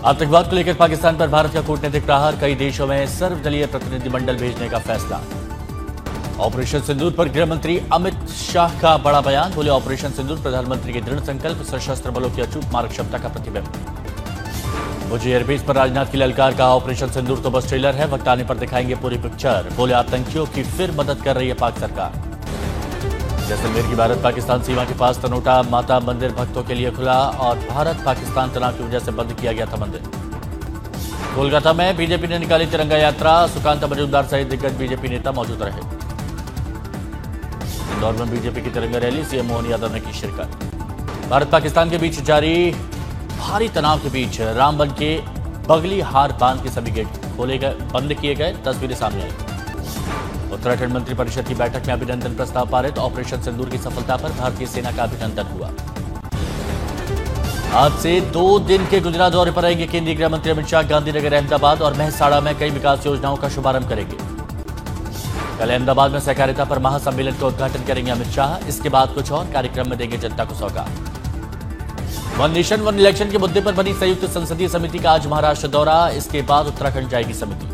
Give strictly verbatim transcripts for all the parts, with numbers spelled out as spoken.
आतंकवाद को लेकर पाकिस्तान पर भारत का कूटनीतिक प्रहार, कई देशों में सर्वदलीय प्रतिनिधिमंडल भेजने का फैसला। ऑपरेशन सिंदूर पर गृह मंत्री अमित शाह का बड़ा बयान, बोले ऑपरेशन सिंदूर प्रधानमंत्री के दृढ़ संकल्प, सशस्त्र बलों की अचूक मारक क्षमता का प्रतिबिंब। भुज एयरबेस पर राजनाथ की ललकार, कहा ऑपरेशन सिंदूर तो बस ट्रेलर है, वक्त आने पर दिखाएंगे पूरी पिक्चर। बोले आतंकियों की फिर मदद कर रही है पाक सरकार। जैसलमेर की भारत पाकिस्तान सीमा के पास तनोटा माता मंदिर भक्तों के लिए खुला और भारत पाकिस्तान तनाव की वजह से बंद किया गया था मंदिर। कोलकाता में बीजेपी ने निकाली तिरंगा यात्रा, सुकांत मजूमदार सहित दिग्गज बीजेपी नेता मौजूद रहे। इंदौर में बीजेपी की तिरंगा रैली, सीएम मोहन यादव ने की शिरकत। भारत पाकिस्तान के बीच जारी भारी तनाव के बीच रामबन के बगली हार बांध के सभी गेट खोले गए, बंद किए गए, तस्वीरें सामने आई। उत्तराखंड मंत्रिपरिषद की बैठक में अभिनंदन प्रस्ताव पारित, ऑपरेशन सिंदूर की सफलता पर भारतीय सेना का अभिनंदन हुआ। आज से दो दिन के गुजरात दौरे पर आएंगे केंद्रीय गृह मंत्री अमित शाह, गांधीनगर, अहमदाबाद और मेहसाणा में कई विकास योजनाओं का शुभारंभ करेंगे। कल अहमदाबाद में सहकारिता पर महासम्मेलन का उद्घाटन करेंगे अमित शाह, इसके बाद कुछ और कार्यक्रम में देंगे जनता को सौगात। वन नेशन वन इलेक्शन के मुद्दे पर बनी संयुक्त संसदीय समिति का आज महाराष्ट्र दौरा, इसके बाद उत्तराखंड जाएगी समिति।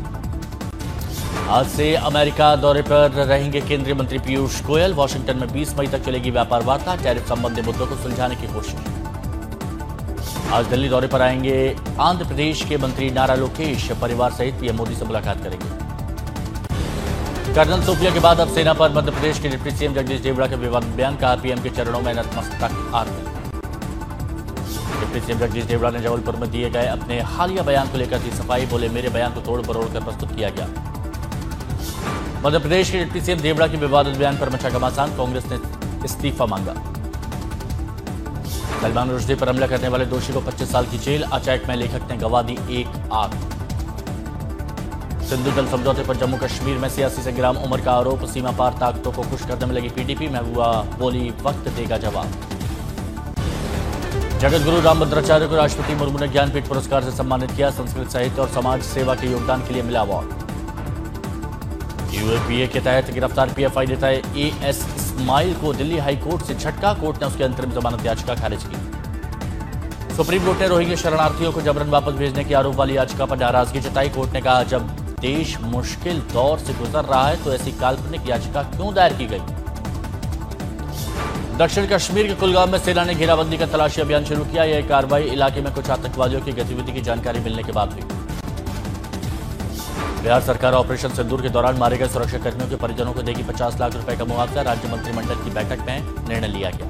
आज से अमेरिका दौरे पर रहेंगे केंद्रीय मंत्री पीयूष गोयल, वॉशिंगटन में बीस मई तक चलेगी व्यापार वार्ता, टैरिफ संबंधी मुद्दों को सुलझाने की कोशिश। आज दिल्ली दौरे पर आएंगे आंध्र प्रदेश के मंत्री नारा लोकेश, परिवार सहित पीएम मोदी से मुलाकात करेंगे। कर्नल सोफिया के बाद अब सेना पर मध्य प्रदेश के डिप्टी सीएम जगदीश देवड़ा के विवादित बयान, कहा पीएम के चरणों में नतमस्तक army. Deputy CM Jagdish Devda ने जबलपुर में दिए गए अपने हालिया बयान को लेकर दी सफाई, बोले मेरे बयान को तोड़ मरोड़ कर प्रस्तुत किया गया। मध्य प्रदेश के डिप्टी सीएम देवड़ा के विवादित बयान पर मचा घमासान, कांग्रेस ने इस्तीफा मांगा। सलमान रुश्दी पर हमला करने वाले दोषी को पच्चीस साल की जेल, अटैक में लेखक ने गंवा दी एक आंख। सिंधु जल समझौते पर जम्मू कश्मीर में सियासी संग्राम, उमर का आरोप, सीमा पार ताकतों को खुश करने में लगी पीडीपी, महबूबा बोली वक्त देगा जवाब। जगत गुरु रामभद्राचार्य को राष्ट्रपति मुर्मू ने ज्ञानपीठ पुरस्कार से सम्मानित किया, संस्कृत साहित्य और समाज सेवा के योगदान के लिए मिला अवार्ड। यूएपीए के तहत गिरफ्तार पीएफआई नेता एएस इस्माइल को दिल्ली हाई कोर्ट से झटका, कोर्ट ने उसकी अंतरिम जमानत याचिका खारिज की। सुप्रीम कोर्ट ने रोहिंग्या शरणार्थियों को जबरन वापस भेजने के आरोप वाली याचिका पर नाराजगी जताई, कोर्ट ने कहा जब देश मुश्किल दौर से गुजर रहा है तो ऐसी काल्पनिक याचिका क्यों दायर की गई। दक्षिण कश्मीर के कुलगाम में सेना ने घेराबंदी का तलाशी अभियान शुरू किया, यह कार्रवाई इलाके में कुछ आतंकवादियों की गतिविधि की जानकारी मिलने के बाद हुई। बिहार सरकार ऑपरेशन सिंदूर के दौरान मारे गए सुरक्षाकर्मियों के परिजनों को देगी पचास लाख रुपए का मुआवजा, राज्य मंत्रिमंडल की बैठक में निर्णय लिया गया।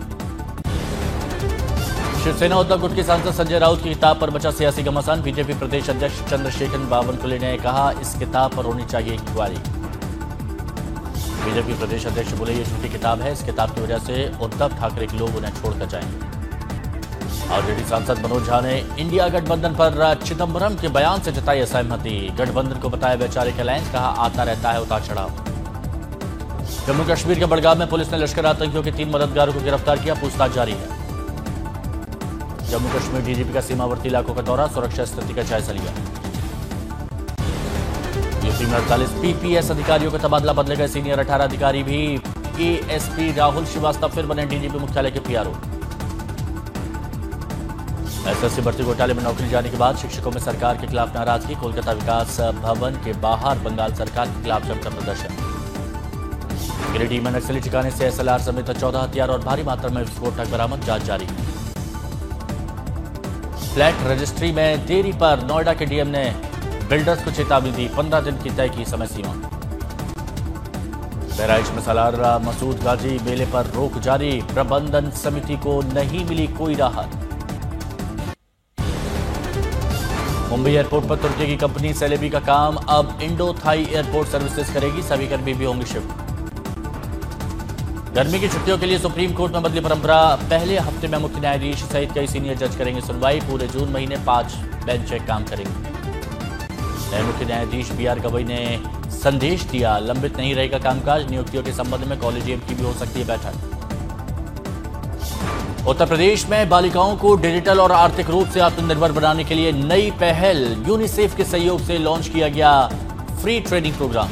शिवसेना उद्धव गुट के सांसद संजय राउत की किताब पर बचा सियासी घमासान, बीजेपी प्रदेश अध्यक्ष चंद्रशेखर बावनकुले ने कहा इस किताब पर होनी चाहिए इंक्वायरी। बीजेपी प्रदेश अध्यक्ष बोले ये झूठी किताब है, इस किताब की वजह से उद्धव ठाकरे के लोग उन्हें छोड़कर जाएंगे। आरजेडी सांसद मनोज झा ने इंडिया गठबंधन पर चिदम्बरम के बयान से जताई असहमति, गठबंधन को बताया वैचारिक अलायंस, कहा आता रहता है उतार चढ़ाव। जम्मू कश्मीर के बड़गाम में पुलिस ने लश्कर आतंकियों के तीन मददगारों को गिरफ्तार किया, पूछताछ जारी है। जम्मू कश्मीर डीजीपी का सीमावर्ती इलाकों का दौरा, सुरक्षा स्थिति का जायजा लिया। यूपी में अड़तालीस पीपीएस अधिकारियों का तबादला, बदले गए सीनियर अठारह अधिकारी भी। एएसपी राहुल श्रीवास्तव फिर बने डीजीपी मुख्यालय के पीआरओ। एसएससी भर्ती घोटाले में नौकरी जाने के बाद शिक्षकों में सरकार के खिलाफ नाराजगी, कोलकाता विकास भवन के बाहर बंगाल सरकार के खिलाफ जमकर प्रदर्शन। गिरिडीह में नक्सली ठिकाने से एसएलआर समेत चौदह हथियार और भारी मात्रा में विस्फोटक बरामद, जांच जारी। फ्लैट रजिस्ट्री में देरी पर नोएडा के डीएम ने बिल्डर्स को चेतावनी दी, पंद्रह दिन की तय की समय सीमा। बहराइच में सालार मसूद गाजी मेले पर रोक जारी, प्रबंधन समिति को नहीं मिली कोई राहत। मुंबई एयरपोर्ट पर तुर्की की कंपनी सेलेबी का काम अब इंडो थाई एयरपोर्ट सर्विसेज करेगी, सभी कर्मी भी होंगे शिफ्ट। गर्मी की छुट्टियों के लिए सुप्रीम कोर्ट में बदली परंपरा, पहले हफ्ते में मुख्य न्यायाधीश सहित कई सीनियर जज करेंगे सुनवाई, पूरे जून महीने पांच बेंच काम करेंगे। नए मुख्य न्यायाधीश बी आर गवई ने संदेश दिया, लंबित नहीं रहेगा कामकाज, नियुक्तियों के संबंध में कॉलेजियम की भी हो सकती है बैठक। उत्तर प्रदेश में बालिकाओं को डिजिटल और आर्थिक रूप से आत्मनिर्भर बनाने के लिए नई पहल, यूनिसेफ के सहयोग से लॉन्च किया गया फ्री ट्रेनिंग प्रोग्राम।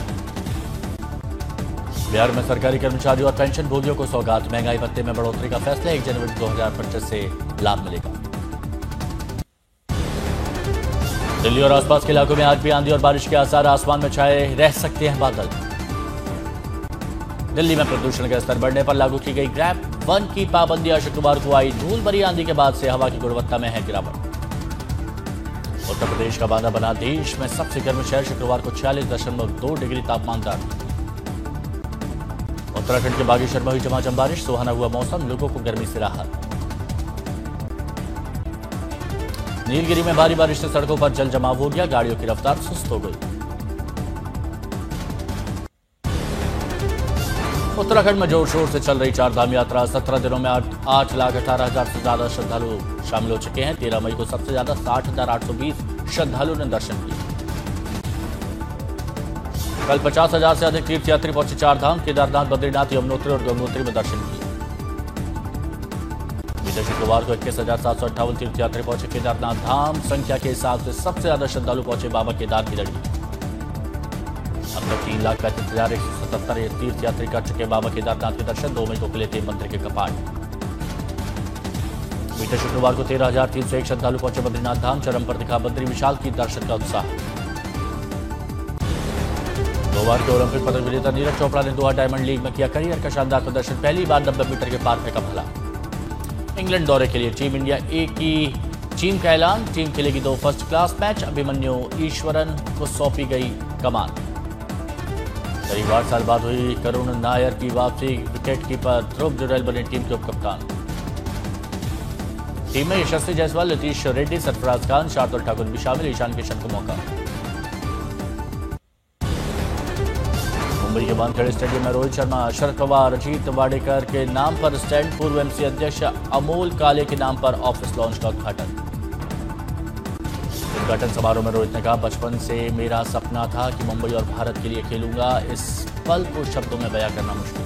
बिहार में सरकारी कर्मचारियों और पेंशन भोगियों को सौगात, महंगाई भत्ते में बढ़ोतरी का फैसला, एक जनवरी दो हजार पच्चीस से लाभ मिलेगा। दिल्ली और आसपास के इलाकों में आज भी आंधी और बारिश के आसार, आसमान में छाए रह सकते हैं बादल। दिल्ली में प्रदूषण का स्तर बढ़ने पर लागू की गई ग्रैप वन की पाबंदियां शुक्रवार को आई धूल भरी आंधी के बाद से हवा की गुणवत्ता में है गिरावट। उत्तर प्रदेश का बांदा बना देश में सबसे गर्म शहर, शुक्रवार को छियालीस दशमलव दो डिग्री तापमान दर्ज। उत्तराखंड के बागेश्वर में हुई झमाझम बारिश, सुहाना हुआ मौसम, लोगों को गर्मी से राहत। नीलगिरी में भारी बारिश से सड़कों पर जल जमाव हो गया, गाड़ियों की रफ्तार सुस्त हो गई। उत्तराखंड में जोर शोर से चल रही चार धाम यात्रा, सत्रह दिनों में आठ, आठ लाख अठारह हजार से ज्यादा श्रद्धालु शामिल हो चुके हैं। तेरह मई को सबसे ज्यादा साठ हजार आठ सौ बीस श्रद्धालुओं ने दर्शन किए। कल पचास हजार से अधिक तीर्थयात्री पहुंचे चार धाम, केदारनाथ, बद्रीनाथ, यमुनोत्री और गंगोत्री में दर्शन किए। बीते शुक्रवार को इक्कीस हजार सात सौ अट्ठावन तीर्थयात्री पहुंचे केदारनाथ धाम, संख्या के हिसाब से सबसे ज्यादा श्रद्धालु पहुंचे बाबा केदार की लड़ी। अब तक तीन लाख पैंतीस हजार एक सौ सतहत्तर तीर्थयात्री कर चुके बाबा केदारनाथ के दर्शन। दो मई को खुले थे मंदिर के कपाट। बीते शुक्रवार को तेरह हजार तीन सौ एक श्रद्धालु पहुंचे बद्रीनाथ धाम, चरम पर दिखा बद्री विशाल की दर्शन का उत्साह। दो बार के ओलंपिक पदक विजेता नीरज चोपड़ा ने दोहा डायमंड लीग में किया करियर का शानदार प्रदर्शन, पहली बार नब्बे मीटर के पार फेंका भला। इंग्लैंड दौरे के लिए टीम इंडिया ए की टीम का ऐलान, टीम खेलेगी दो first class match, Abhimanyu Easwaran को सौंपी गई कमान। करीब आठ साल बाद हुई करुण नायर की वापसी, विकेट कीपर ध्रुव जुरैल बने टीम के उप कप्तान। टीम में यशस्वी जायसवाल, नीतीश रेड्डी, सरफराज खान, शार्दुल ठाकुर भी शामिल, ईशान किशन को मौका। मुंबई के वानखेड़े स्टेडियम में रोहित शर्मा, शरद पवार, अजीत वाडेकर के नाम पर स्टैंड, पूर्व एमसी अध्यक्ष अमोल काले के नाम पर ऑफिस लॉन्च का उद्घाटन। उद्घाटन समारोह में रोहित ने कहा, बचपन से मेरा सपना था कि मुंबई और भारत के लिए खेलूंगा, इस पल को शब्दों में बयां करना मुश्किल।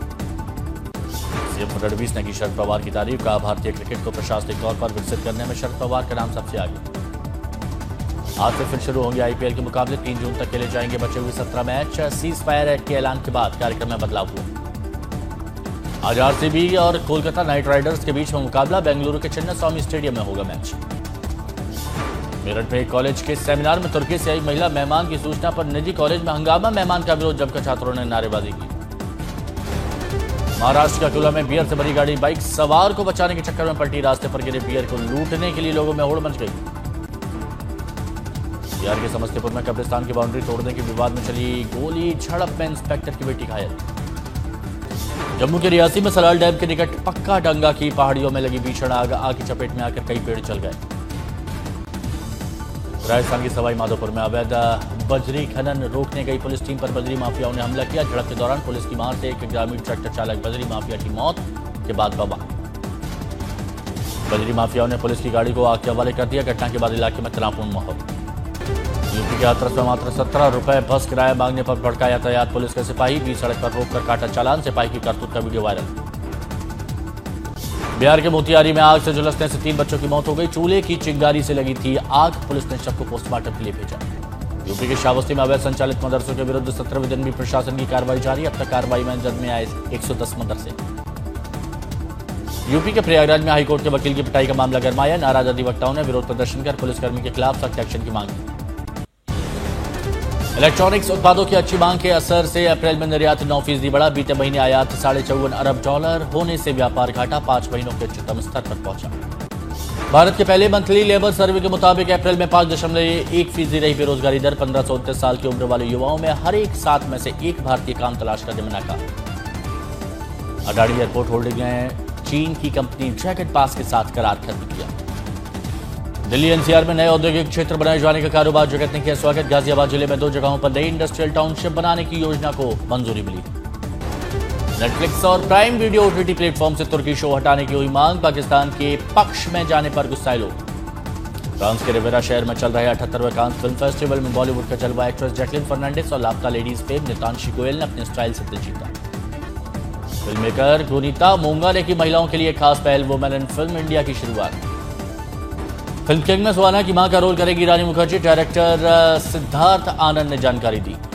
सीएम फडणवीस ने की शरद पवार की तारीफ, कहा भारतीय क्रिकेट को प्रशासनिक तौर पर विकसित करने में शरद पवार का नाम सबसे आगे। आज से फिर शुरू होंगे आईपीएल के मुकाबले, तीन जून तक खेले जाएंगे बचे हुए सत्रह मैच। सीज फायर एक्ट के ऐलान के बाद कार्यक्रम में बदलाव हुआ। आज आरसीबी और कोलकाता नाइट राइडर्स के बीच में मुकाबला, बेंगलुरु के चिन्नास्वामी स्टेडियम में होगा मैच। मेरठ में एक कॉलेज के सेमिनार में तुर्की से आई महिला मेहमान की सूचना पर निजी कॉलेज में हंगामा, मेहमान का विरोध जमकर छात्रों ने नारेबाजी की। महाराष्ट्र के अकोला में बियर से भरी गाड़ी बाइक सवार को बचाने के चक्कर में पलटी, रास्ते पर गिरे बियर को लूटने के लिए लोगों में होड़ मच गई। बिहार के समस्तीपुर में कब्रिस्तान की बाउंड्री तोड़ने के विवाद में चली गोली झड़प में इंस्पेक्टर की बेटी घायल। जम्मू के रियासी में सलाल डैम के निकट पक्का डंगा की पहाड़ियों में लगी भीषण आग, आग की चपेट में आकर कई पेड़ जल गए। राजस्थान की सवाई माधोपुर में अवैध बजरी खनन रोकने गई पुलिस टीम पर बजरी माफियाओं ने हमला किया। झड़प के दौरान पुलिस की मार से एक ग्रामीण ट्रैक्टर चालक बजरी माफिया की मौत के बाद बवा। बजरी माफियाओं ने पुलिस की गाड़ी को आग के हवाले कर दिया। घटना के बाद इलाके में तनावपूर्ण माहौल। यूपी के हाथरस में मात्र सत्रह रुपए बस किराया मांगने पर भड़का यातायात पुलिस के सिपाही, बीच सड़क पर रोककर काटा चालान, सिपाही की करतूत का वीडियो वायरल। बिहार के मोतिहारी में आग से झुलसने से तीन बच्चों की मौत हो गई। चूल्हे की चिंगारी से लगी थी आग, पुलिस ने शव को पोस्टमार्टम के लिए भेजा। यूपी के श्रावस्ती में अवैध संचालित मदरसों के विरुद्ध सत्रहवें दिन भी प्रशासन की कार्रवाई जारी। अब तक कार्रवाई में जद में आए एक सौ दस मदरसे। यूपी के प्रयागराज में हाईकोर्ट के वकील की पिटाई का मामला गरमाया। नाराज अधिवक्ताओं ने विरोध प्रदर्शन कर पुलिसकर्मी के खिलाफ सख्त एक्शन की मांग की। इलेक्ट्रॉनिक्स उत्पादों की अच्छी मांग के असर से अप्रैल में निर्यात नौ फीसदी बढ़ा। बीते महीने आयात साढ़े चौवन अरब डॉलर होने से व्यापार घाटा पांच महीनों के उच्चतम स्तर पर पहुंचा। भारत के पहले मंथली लेबर सर्वे के मुताबिक अप्रैल में पांच दशमलव एक फीसदी रही बेरोजगारी दर। पंद्रह से उनतीस साल की उम्र वाले युवाओं में हर एक सात में से एक भारतीय काम तलाश करने में नाकाम। अडानी एयरपोर्ट होल्डिंग ने चीन की कंपनी ड्रैगन पास के साथ करार खत्म किया। दिल्ली एनसीआर में नए औद्योगिक क्षेत्र बनाए जाने का कारोबार, जगत ने किया स्वागत। गाजियाबाद जिले में दो जगहों पर नई इंडस्ट्रियल टाउनशिप बनाने की योजना को मंजूरी मिली। नेटफ्लिक्स और प्राइम वीडियो ओटीटी प्लेटफॉर्म से तुर्की शो हटाने की हुई मांग। पाकिस्तान के पक्ष में जाने पर गुस्साए लोग। फ्रांस के रिवेरा शहर में चल रहे अठहत्तरवें कांस फिल्म फेस्टिवल में बॉलीवुड का जलवा एक्ट्रेस जैकलिन फर्नांडिस और लापता लेडीज फेम नितांशी गोयल ने अपने स्टाइल से दिल जीता। फिल्ममेकर गुनीता मोंगा ने की महिलाओं के लिए खास पहल, वुमेन इन फिल्म इंडिया की शुरुआत। फिल्म किंग में सुहाना की मां का रोल करेगी रानी मुखर्जी, डायरेक्टर सिद्धार्थ आनंद ने जानकारी दी।